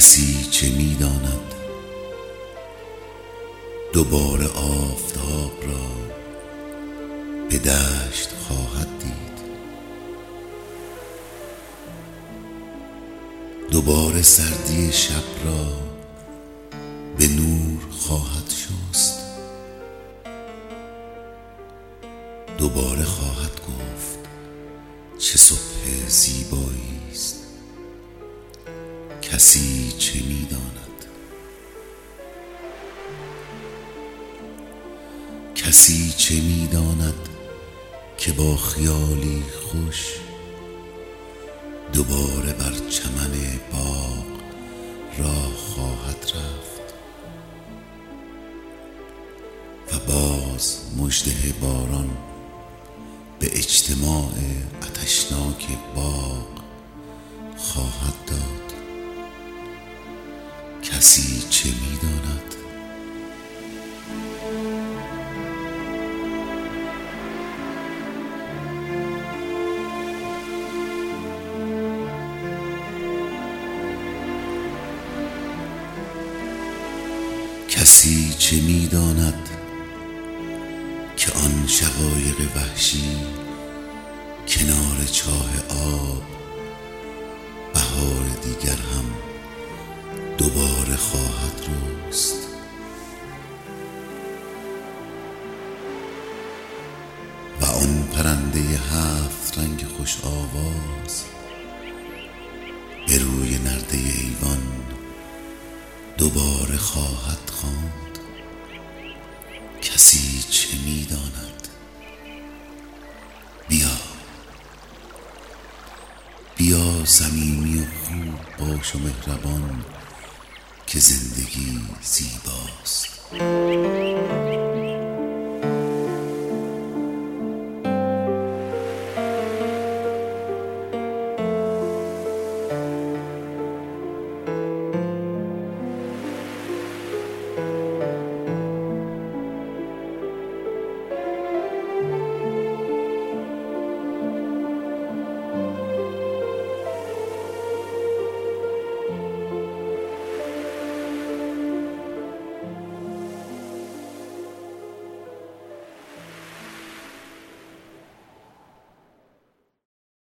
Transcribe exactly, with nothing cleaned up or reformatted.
کسی چه می‌داند دوباره آفتاب را به دشت خواهد دید، دوباره سردی شب را به نور خواهد شست، دوباره خواهد گفت چه صبح زیبایی است. کسی چه می‌داند؟ کسی چه می‌داند که با خیالی خوش دوباره بر چمن باغ راه خواهد رفت و باز مژده باران به اجتماع آتشناک باغ خواهد داد. کسی چه می‌داند؟ کسی چه می‌داند که آن شقایق وحشی کنار چاه آب بهار دیگر هم دوباره خواهد رست و آن پرنده هفت رنگ خوش آواز به روی نرده ایوان دوباره خواهد خواند. کسی چه می‌داند؟ بیا بیا صمیمی و خوب باش و مهربان که زندگی زیباست.